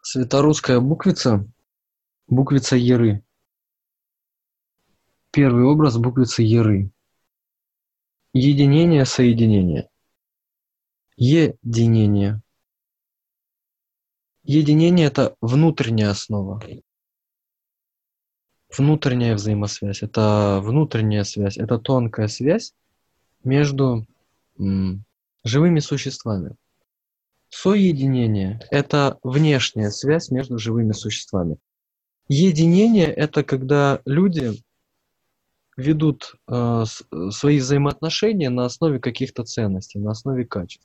Светорусская буквица, буквица Еры. Первый образ буквицы Еры. Единение, соединение. Единение. Единение – это внутренняя основа. Внутренняя взаимосвязь. Это внутренняя связь. Это тонкая связь между живыми существами. Соединение – это внешняя связь между живыми существами. Единение – это когда люди ведут свои взаимоотношения на основе каких-то ценностей, на основе качеств.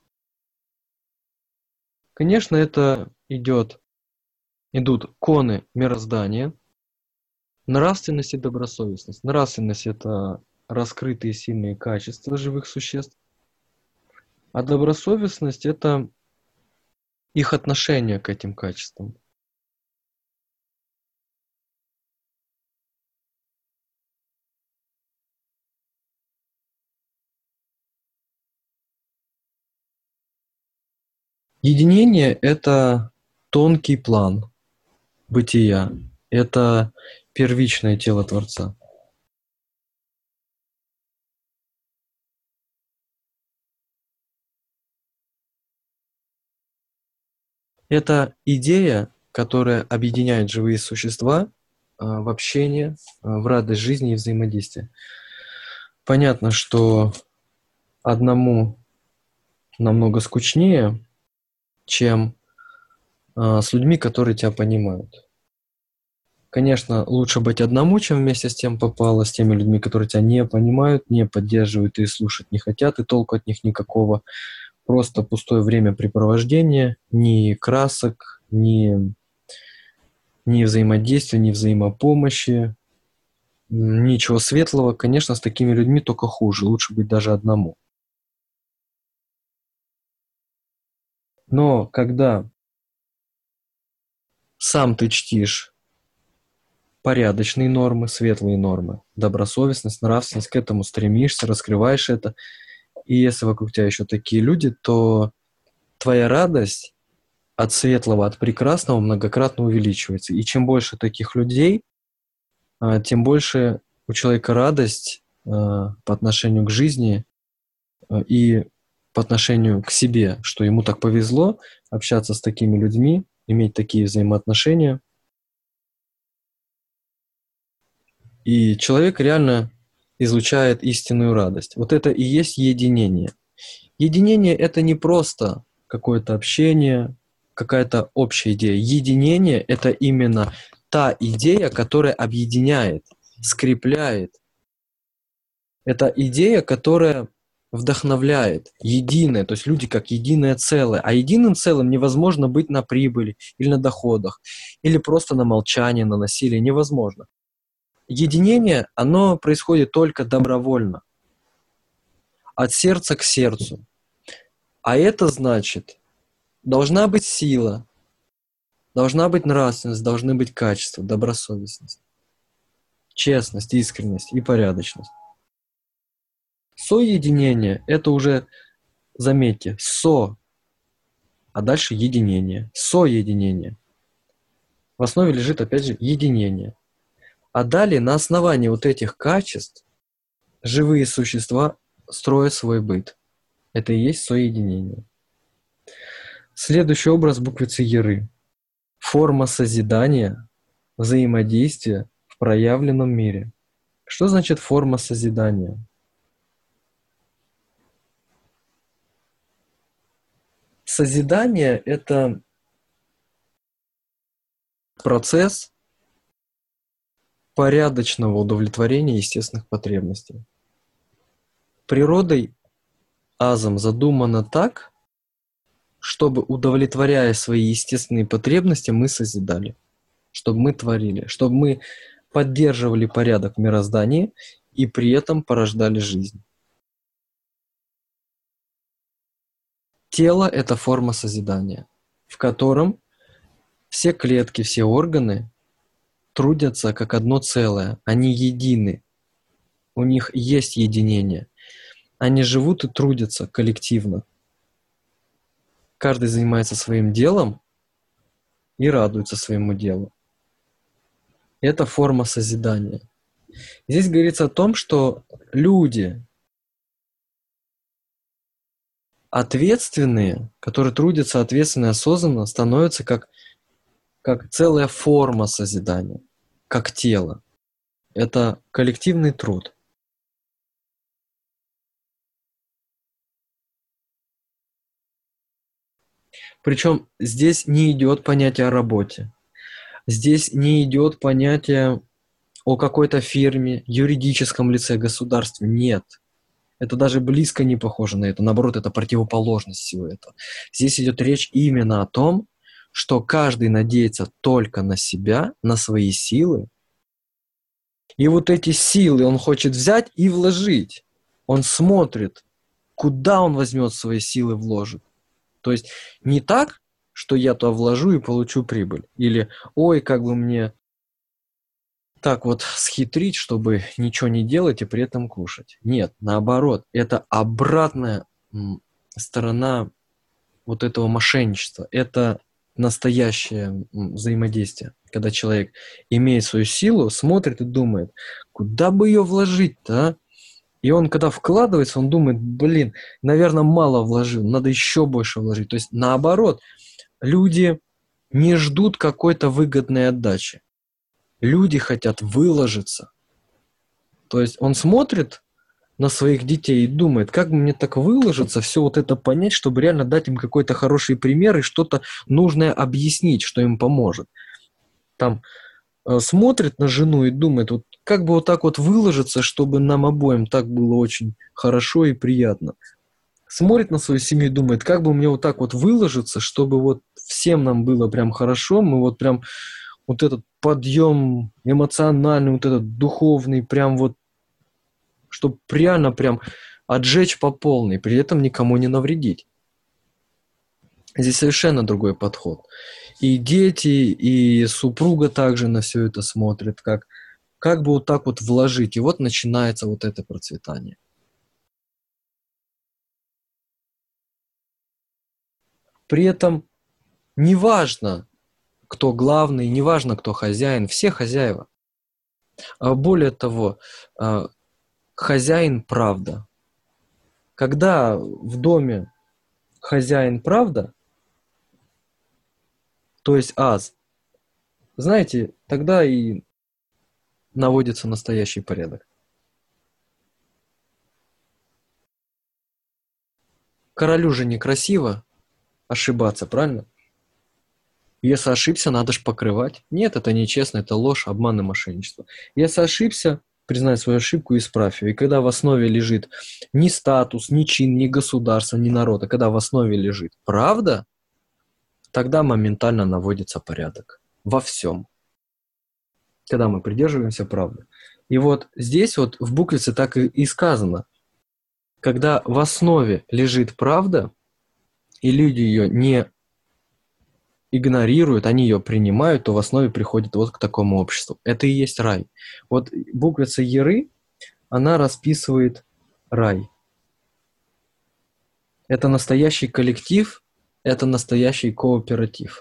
Конечно, это идут коны мироздания, нравственность и добросовестность. Нравственность – это раскрытые сильные качества живых существ, а добросовестность – это их отношение к этим качествам. Единение – это тонкий план бытия, это первичное тело Творца. Это идея, которая объединяет живые существа в общение, в радость жизни и взаимодействие. Понятно, что одному намного скучнее, чем с людьми, которые тебя понимают. Конечно, лучше быть одному, чем вместе с тем попало, с теми людьми, которые тебя не понимают, не поддерживают и слушать не хотят, и толку от них никакого. Просто пустое времяпрепровождение, ни красок, ни взаимодействия, ни взаимопомощи, ничего светлого. Конечно, с такими людьми только хуже, лучше быть даже одному. Но когда сам ты чтишь порядочные нормы, светлые нормы, добросовестность, нравственность, к этому стремишься, раскрываешь это, и если вокруг тебя еще такие люди, то твоя радость от светлого, от прекрасного многократно увеличивается. И чем больше таких людей, тем больше у человека радость по отношению к жизни и по отношению к себе, что ему так повезло общаться с такими людьми, иметь такие взаимоотношения. И человек реально излучает истинную радость. Вот это и есть единение. Единение – это не просто какое-то общение, какая-то общая идея. Единение – это именно та идея, которая объединяет, скрепляет. Это идея, которая вдохновляет, единое, то есть люди как единое целое. А единым целым невозможно быть на прибыли или на доходах, или просто на молчании, на насилии. Невозможно. Единение, оно происходит только добровольно, от сердца к сердцу. А это значит, должна быть сила, должна быть нравственность, должны быть качества, добросовестность, честность, искренность и порядочность. Соединение – это уже, заметьте, а дальше единение, соединение. В основе лежит, опять же, единение. А далее на основании вот этих качеств живые существа строят свой быт. Это и есть соединение. Следующий образ буквицы Еры. Форма созидания, взаимодействия в проявленном мире. Что значит форма созидания? Созидание – это процесс порядочного удовлетворения естественных потребностей. Природой азом задумано так, чтобы, удовлетворяя свои естественные потребности, мы созидали, чтобы мы творили, чтобы мы поддерживали порядок в мироздании и при этом порождали жизнь. Тело – это форма созидания, в котором все клетки, все органы трудятся как одно целое, они едины, у них есть единение, они живут и трудятся коллективно. Каждый занимается своим делом, и радуется своему делу. Это форма созидания. Здесь говорится о том, что люди ответственные, которые трудятся ответственно и осознанно, становятся как целая форма созидания, как тело. Это коллективный труд. Причем здесь не идет понятие о работе. Здесь не идет понятие о какой-то фирме, юридическом лице, государстве. Нет. Это даже близко не похоже на это. Наоборот, это противоположность всего этого. Здесь идет речь именно о том, что каждый надеется только на себя, на свои силы. И вот эти силы он хочет взять и вложить. Он смотрит, куда он возьмет свои силы, вложит. То есть не так, что я туда вложу и получу прибыль. Или, ой, как бы мне так вот схитрить, чтобы ничего не делать и при этом кушать. Нет, наоборот, это обратная сторона вот этого мошенничества. Это настоящее взаимодействие. Когда человек имеет свою силу, смотрит и думает, куда бы ее вложить-то, а? И он, когда вкладывается, он думает, блин, наверное, мало вложил, надо еще больше вложить. То есть, наоборот, люди не ждут какой-то выгодной отдачи. Люди хотят выложиться. То есть он смотрит на своих детей и думает, как бы мне так выложиться, все вот это понять, чтобы реально дать им какой-то хороший пример и что-то нужное объяснить, что им поможет. Там смотрит на жену и думает, вот как бы вот так вот выложиться, чтобы нам обоим так было очень хорошо и приятно. Смотрит на свою семью и думает, как бы мне вот так вот выложиться, чтобы вот всем нам было прям хорошо, мы вот прям вот этот подъем эмоциональный, вот этот духовный, прям вот, чтобы реально прям отжечь по полной, при этом никому не навредить. Здесь совершенно другой подход. И дети, и супруга также на все это смотрят, как бы вот так вот вложить. И вот начинается вот это процветание. При этом неважно, кто главный, неважно, кто хозяин, все хозяева. Более того, хозяин правда. Когда в доме хозяин правда, то есть аз, знаете, тогда и наводится настоящий порядок. Королю же некрасиво ошибаться, правильно? Если ошибся, надо же покрывать. Нет, это нечестно, это ложь, обман и мошенничество. Если ошибся, признай свою ошибку и исправь ее. И когда в основе лежит ни статус, ни чин, ни государство, ни народ, а когда в основе лежит правда, тогда моментально наводится порядок. Во всем. Когда мы придерживаемся правды. И вот здесь вот в буквице так и сказано. Когда в основе лежит правда, и люди ее не игнорируют, они ее принимают, то в основе приходит вот к такому обществу. Это и есть рай. Вот буквица Еры, она расписывает рай. Это настоящий коллектив, это настоящий кооператив.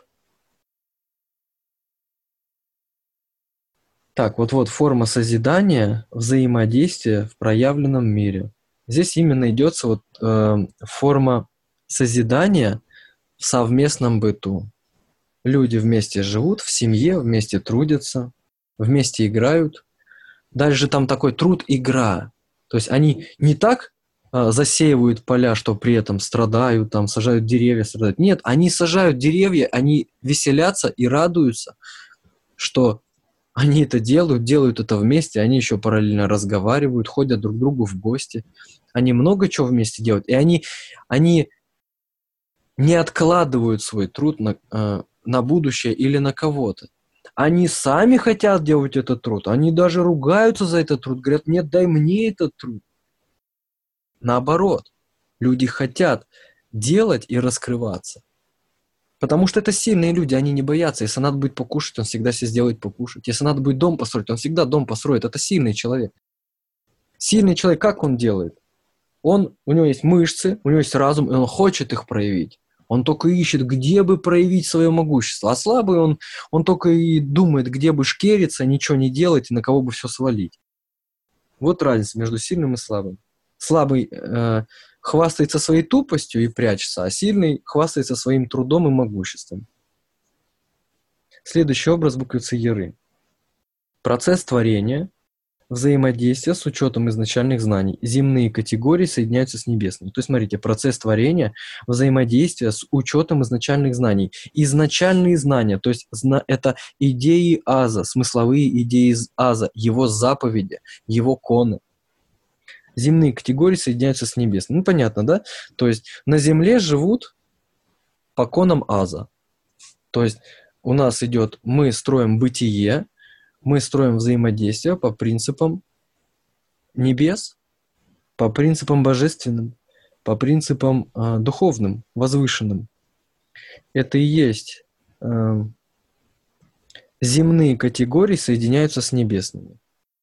Так, вот форма созидания, взаимодействия в проявленном мире. Здесь именно идется форма созидания в совместном быту. Люди вместе живут, в семье, вместе трудятся, вместе играют. Дальше там такой труд-игра. То есть они не так засеивают поля, что при этом страдают, там сажают деревья, страдают. Нет, они сажают деревья, они веселятся и радуются, что они это делают это вместе, они еще параллельно разговаривают, ходят друг к другу в гости. Они много чего вместе делают. И они не откладывают свой труд на будущее или на кого-то. Они сами хотят делать этот труд. Они даже ругаются за этот труд. Говорят, нет, дай мне этот труд. Наоборот, люди хотят делать и раскрываться. Потому что это сильные люди, они не боятся. Если надо будет покушать, он всегда себе сделает покушать. Если надо будет дом построить, он всегда дом построит. Это сильный человек. Сильный человек, как он делает? У него есть мышцы, у него есть разум, и он хочет их проявить. Он только ищет, где бы проявить свое могущество. А слабый он только и думает, где бы шкериться, ничего не делать и на кого бы все свалить. Вот разница между сильным и слабым. Слабый хвастается своей тупостью и прячется, а сильный хвастается своим трудом и могуществом. Следующий образ буквицы Яры. Процесс творения, взаимодействие с учетом изначальных знаний. Земные категории соединяются с небесными. То есть, смотрите, процесс творения, взаимодействие с учетом изначальных знаний. Изначальные знания, то есть это идеи Аза, смысловые идеи из Аза, его заповеди, его коны. Земные категории соединяются с небесными. Ну, понятно, да? То есть на Земле живут по конам Аза. То есть у нас идет, мы строим бытие, мы строим взаимодействие по принципам небес, по принципам божественным, по принципам духовным, возвышенным. Это и есть земные категории соединяются с небесными.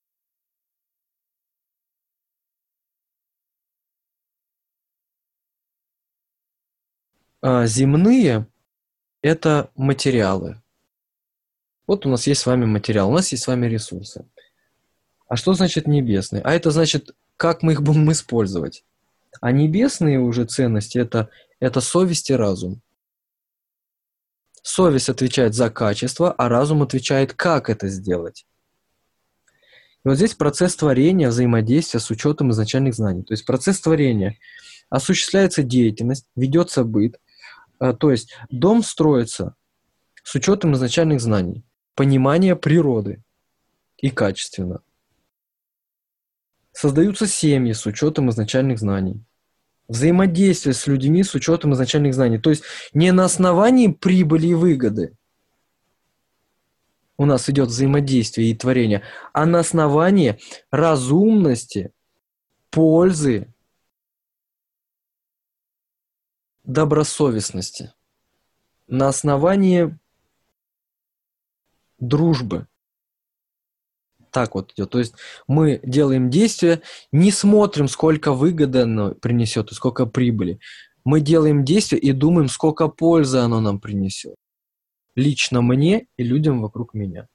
Земные – это материалы. Вот у нас есть с вами материал, у нас есть с вами ресурсы. А что значит небесные? А это значит, как мы их будем использовать. А небесные уже ценности – это совесть и разум. Совесть отвечает за качество, а разум отвечает, как это сделать. И вот здесь процесс творения, взаимодействия с учетом изначальных знаний. То есть процесс творения – осуществляется деятельность, ведется быт. То есть дом строится с учетом изначальных знаний, понимания природы и качественно. Создаются семьи с учетом изначальных знаний. Взаимодействие с людьми с учетом изначальных знаний. То есть не на основании прибыли и выгоды у нас идет взаимодействие и творение, а на основании разумности, пользы, добросовестности. На основании дружбы. Так вот идет. То есть мы делаем действия, не смотрим, сколько выгоды оно принесет и сколько прибыли. Мы делаем действия и думаем, сколько пользы оно нам принесет. Лично мне и людям вокруг меня.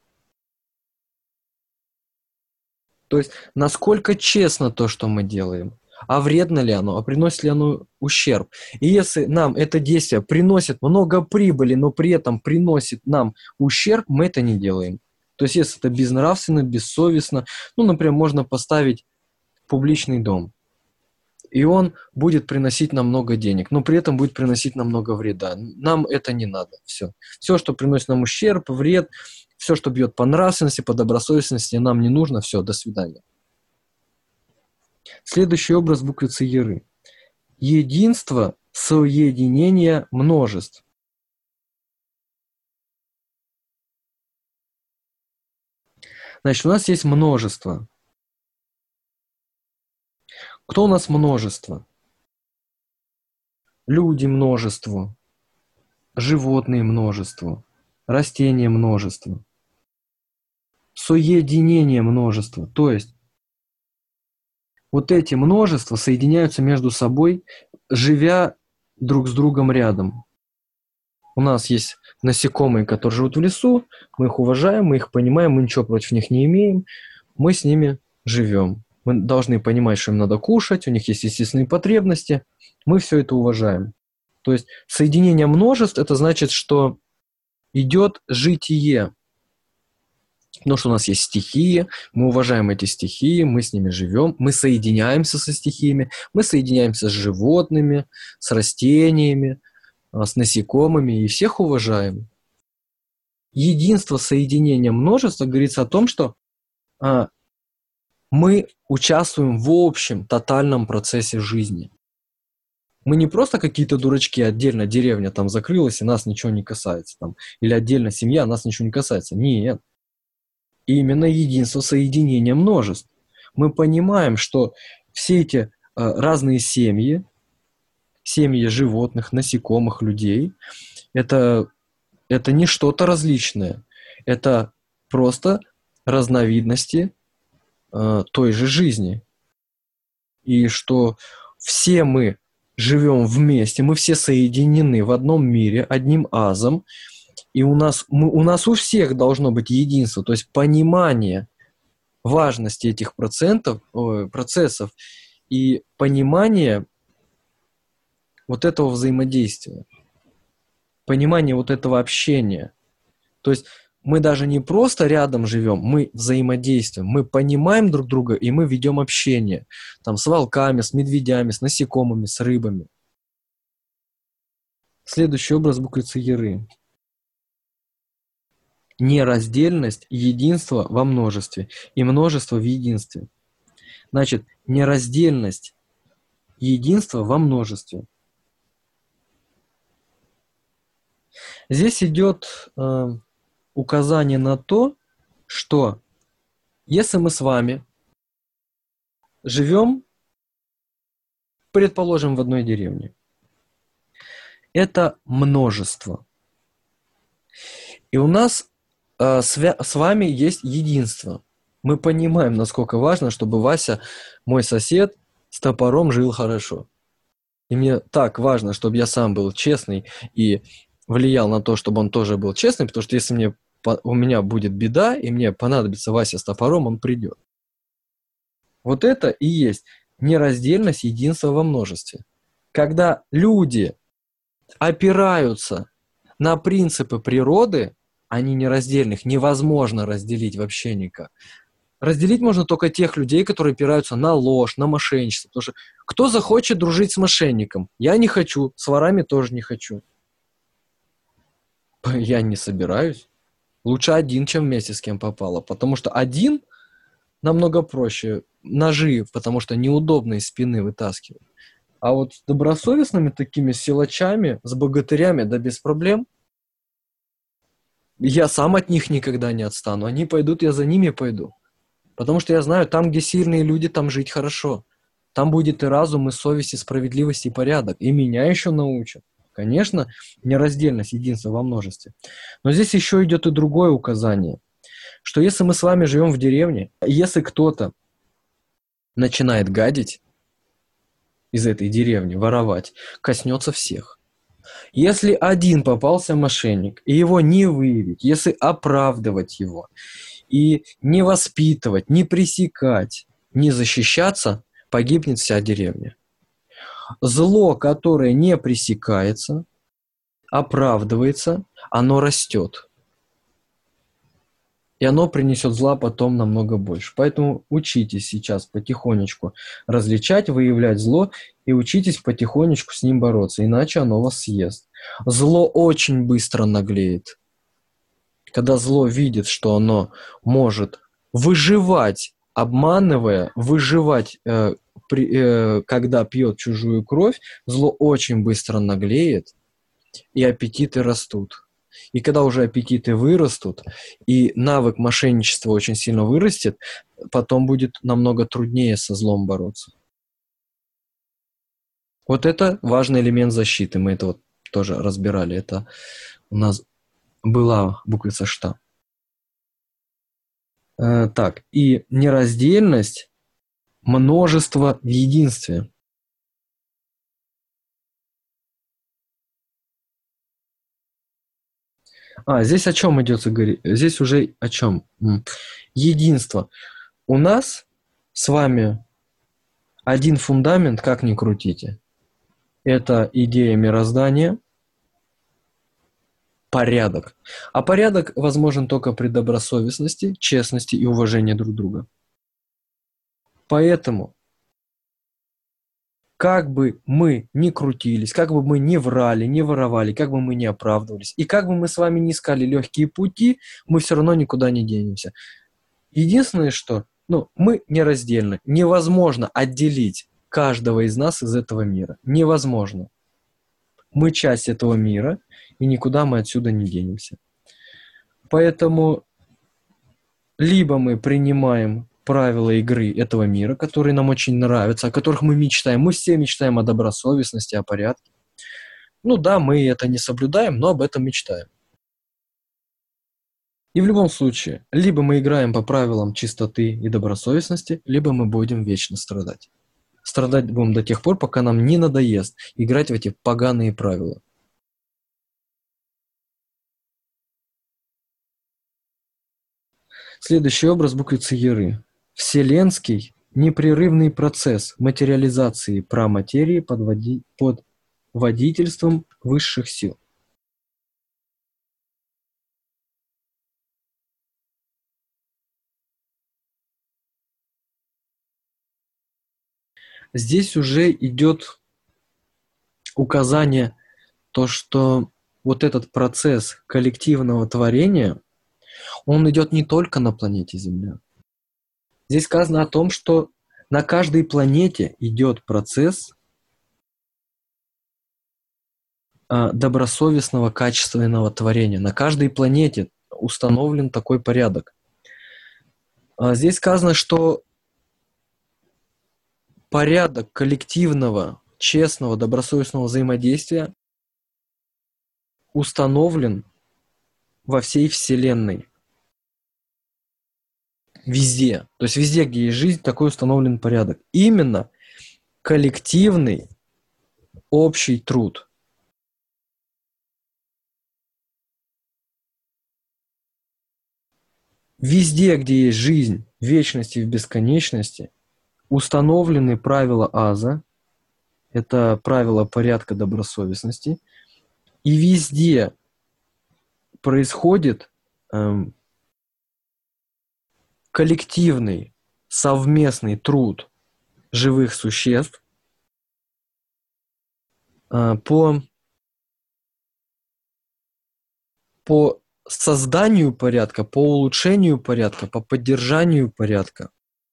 То есть насколько честно то, что мы делаем. А вредно ли оно, а приносит ли оно ущерб. И если нам это действие приносит много прибыли, но при этом приносит нам ущерб, мы это не делаем. То есть если это безнравственно, бессовестно, ну, например, можно поставить публичный дом, и он будет приносить нам много денег, но при этом будет приносить нам много вреда. Нам это не надо. Все. Все, что приносит нам ущерб, вред, все, что бьет по нравственности, по добросовестности, нам не нужно. Все, до свидания. Следующий образ буквицы Яры. Единство, соединение множеств. Значит, у нас есть множество. Кто у нас множество? Люди множество, животные множество, растения множество, соединение множество. То есть вот эти множества соединяются между собой, живя друг с другом рядом. У нас есть насекомые, которые живут в лесу, мы их уважаем, мы их понимаем, мы ничего против них не имеем, мы с ними живем. Мы должны понимать, что им надо кушать, у них есть естественные потребности, мы все это уважаем. То есть соединение множеств – это значит, что идет житие. Потому что у нас есть стихии, мы уважаем эти стихии, мы с ними живем, мы соединяемся со стихиями, мы соединяемся с животными, с растениями, с насекомыми и всех уважаем. Единство соединения множества говорится о том, что мы участвуем в общем тотальном процессе жизни. Мы не просто какие-то дурачки, отдельно деревня там закрылась, и нас ничего не касается. Там, или отдельно семья, нас ничего не касается. Нет. Именно единство соединения множеств. Мы понимаем, что все эти разные семьи животных, насекомых, людей, это не что-то различное. Это просто разновидности той же жизни. И что все мы живем вместе, мы все соединены в одном мире, одним азом, и у нас у всех должно быть единство, то есть понимание важности этих процессов и понимание вот этого взаимодействия, понимание вот этого общения. То есть мы даже не просто рядом живем, мы взаимодействуем, мы понимаем друг друга, и мы ведем общение. Там с волками, с медведями, с насекомыми, с рыбами. Следующий образ буквицы Яры. Нераздельность, единство во множестве и множество в единстве. Значит, нераздельность, единство во множестве. Здесь идет указание на то, что если мы с вами живем, предположим, в одной деревне, это множество. И у нас с вами есть единство. Мы понимаем, насколько важно, чтобы Вася, мой сосед, с топором жил хорошо. И мне так важно, чтобы я сам был честный и влиял на то, чтобы он тоже был честный, потому что если у меня будет беда, и мне понадобится Вася с топором, он придет. Вот это и есть нераздельность, единство во множестве. Когда люди опираются на принципы природы, они нераздельных, невозможно разделить вообще никак. Разделить можно только тех людей, которые опираются на ложь, на мошенничество. Потому что кто захочет дружить с мошенником? Я не хочу, с ворами тоже не хочу. Я не собираюсь. Лучше один, чем вместе с кем попало. Потому что один намного проще. Ножи, потому что неудобно из спины вытаскивать. А вот с добросовестными такими силачами, с богатырями, да без проблем. Я сам от них никогда не отстану. Они пойдут, я за ними пойду. Потому что я знаю, там, где сильные люди, там жить хорошо. Там будет и разум, и совесть, и справедливость, и порядок. И меня еще научат. Конечно, нераздельность, единство во множестве. Но здесь еще идет и другое указание, что если мы с вами живем в деревне, если кто-то начинает гадить из этой деревни, воровать, коснется всех. Если один попался мошенник, и его не выявить, если оправдывать его, и не воспитывать, не пресекать, не защищаться, погибнет вся деревня. Зло, которое не пресекается, оправдывается, оно растет. И оно принесет зла потом намного больше. Поэтому учитесь сейчас потихонечку различать, выявлять зло, и учитесь потихонечку с ним бороться, иначе оно вас съест. Зло очень быстро наглеет. Когда зло видит, что оно может выживать, обманывая, выживать, когда пьет чужую кровь, зло очень быстро наглеет, и аппетиты растут. И когда уже аппетиты вырастут, и навык мошенничества очень сильно вырастет, потом будет намного труднее со злом бороться. Вот это важный элемент защиты. Мы это вот тоже разбирали. Это у нас была буквица «Ш». Так, и нераздельность, множество в единстве. Здесь о чем идет говорить? Здесь уже о чем? Единство. У нас с вами один фундамент, как ни крутите. Это идея мироздания, порядок. А порядок возможен только при добросовестности, честности и уважении друг друга. Поэтому, как бы мы ни крутились, как бы мы ни врали, ни воровали, как бы мы ни оправдывались, и как бы мы с вами ни искали легкие пути, мы все равно никуда не денемся. Единственное, что мы нераздельны. Невозможно отделить каждого из нас из этого мира. Невозможно. Мы часть этого мира, и никуда мы отсюда не денемся. Поэтому либо мы принимаем правила игры этого мира, которые нам очень нравятся, о которых мы мечтаем. Мы все мечтаем о добросовестности, о порядке. Да, мы это не соблюдаем, но об этом мечтаем. И в любом случае, либо мы играем по правилам чистоты и добросовестности, либо мы будем вечно страдать. Страдать будем до тех пор, пока нам не надоест играть в эти поганые правила. Следующий образ буквицы Еры. Вселенский непрерывный процесс материализации праматерии под водительством высших сил. Здесь уже идет указание, то, что вот этот процесс коллективного творения, он идет не только на планете Земля. Здесь сказано о том, что на каждой планете идет процесс добросовестного, качественного творения. На каждой планете установлен такой порядок. Здесь сказано, что порядок коллективного, честного, добросовестного взаимодействия установлен во всей Вселенной. Везде. То есть везде, где есть жизнь, такой установлен порядок. Именно коллективный общий труд. Везде, где есть жизнь, в вечности и в бесконечности, установлены правила Аза, это правила порядка добросовестности, и везде происходит коллективный, совместный труд живых существ по созданию порядка, по улучшению порядка, по поддержанию порядка.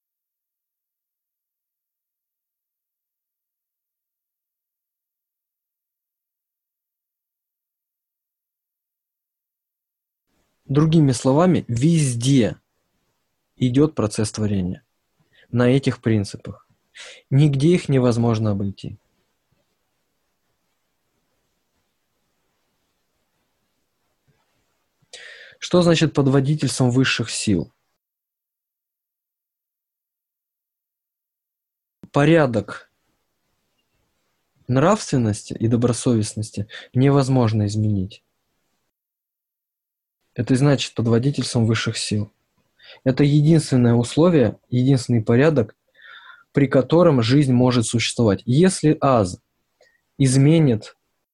Другими словами, везде идет процесс творения на этих принципах. Нигде их невозможно обойти. Что значит под водительством высших сил? Порядок нравственности и добросовестности невозможно изменить. Это и значит под водительством высших сил. Это единственное условие, единственный порядок, при котором жизнь может существовать. Если Аз изменит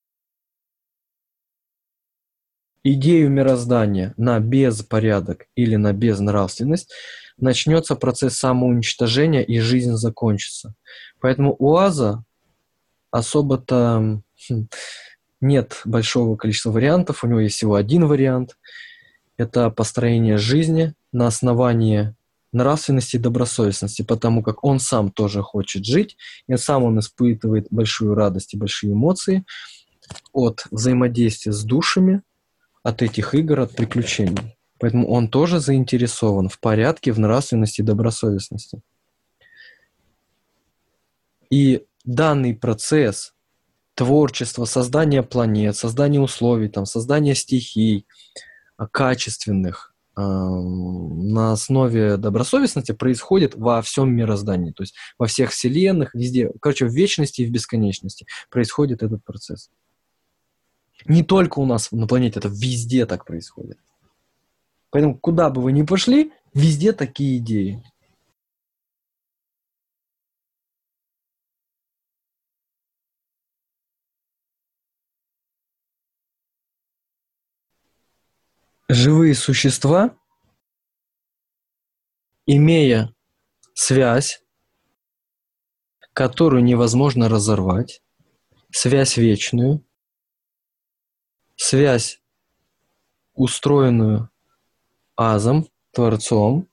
идею мироздания на безпорядок или на безнравственность, начнется процесс самоуничтожения, и жизнь закончится. Поэтому у Аза особо-то нет большого количества вариантов, у него есть всего один вариант. Это построение жизни на основании нравственности и добросовестности, потому как он сам тоже хочет жить, и сам он испытывает большую радость и большие эмоции от взаимодействия с душами, от этих игр, от приключений. Поэтому он тоже заинтересован в порядке, в нравственности и добросовестности. И данный процесс творчества, создания планет, создания условий, создания стихий качественных на основе добросовестности происходит во всем мироздании, то есть во всех вселенных, везде, в вечности и в бесконечности происходит этот процесс. Не только у нас на планете, это везде так происходит. Поэтому куда бы вы ни пошли, везде такие идеи. Живые существа, имея связь, которую невозможно разорвать, связь вечную, связь, устроенную Азом, Творцом,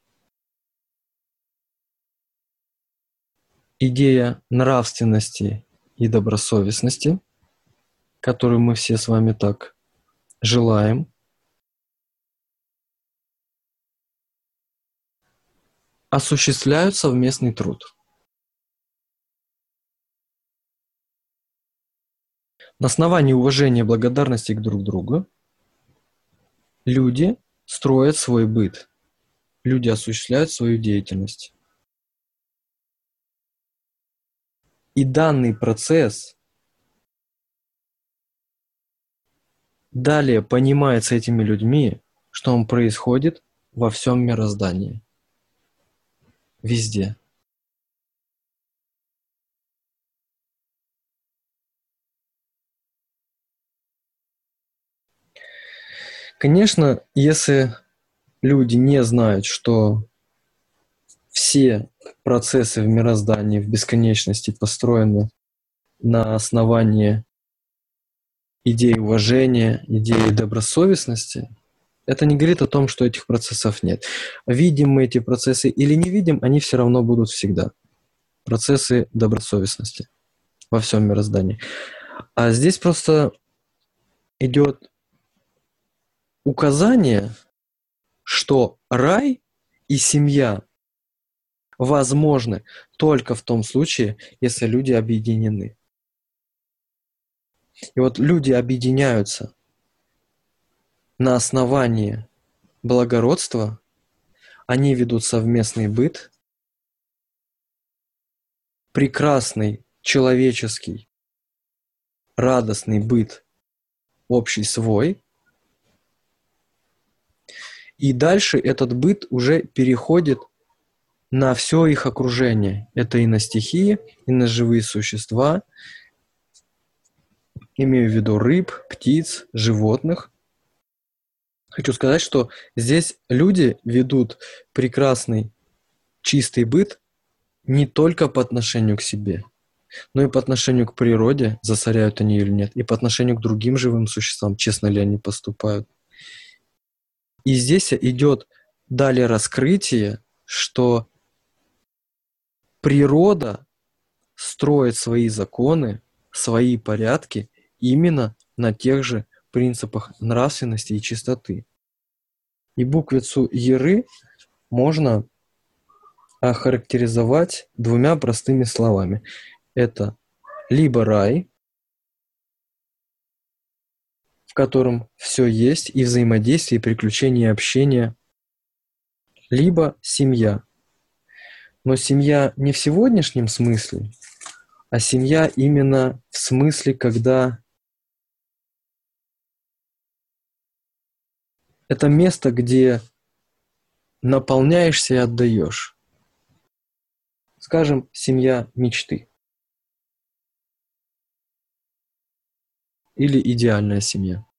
идея нравственности и добросовестности, которую мы все с вами так желаем, осуществляют совместный труд. На основании уважения и благодарности друг к другу люди строят свой быт, люди осуществляют свою деятельность. И данный процесс далее понимается этими людьми, что он происходит во всем мироздании. Везде. Конечно, если люди не знают, что все процессы в мироздании, в бесконечности построены на основании идеи уважения, идеи добросовестности, это не говорит о том, что этих процессов нет. Видим мы эти процессы или не видим, они все равно будут всегда. Процессы добросовестности во всем мироздании. А здесь просто идет указание, что рай и семья возможны только в том случае, если люди объединены. И вот люди объединяются на основании благородства, они ведут совместный быт, прекрасный, человеческий, радостный быт, общий свой, и дальше этот быт уже переходит на все их окружение. Это и на стихии, и на живые существа, имею в виду рыб, птиц, животных. Хочу сказать, что здесь люди ведут прекрасный, чистый быт не только по отношению к себе, но и по отношению к природе, засоряют они или нет, и по отношению к другим живым существам, честно ли они поступают. И здесь идет далее раскрытие, что природа строит свои законы, свои порядки именно на тех же принципах нравственности и чистоты. И буквицу Еры можно охарактеризовать двумя простыми словами. Это либо рай, в котором все есть, и взаимодействие, и приключения, и общение, либо семья. Но семья не в сегодняшнем смысле, а семья именно в смысле, когда это место, где наполняешься и отдаешь. Скажем, семья мечты. Или идеальная семья.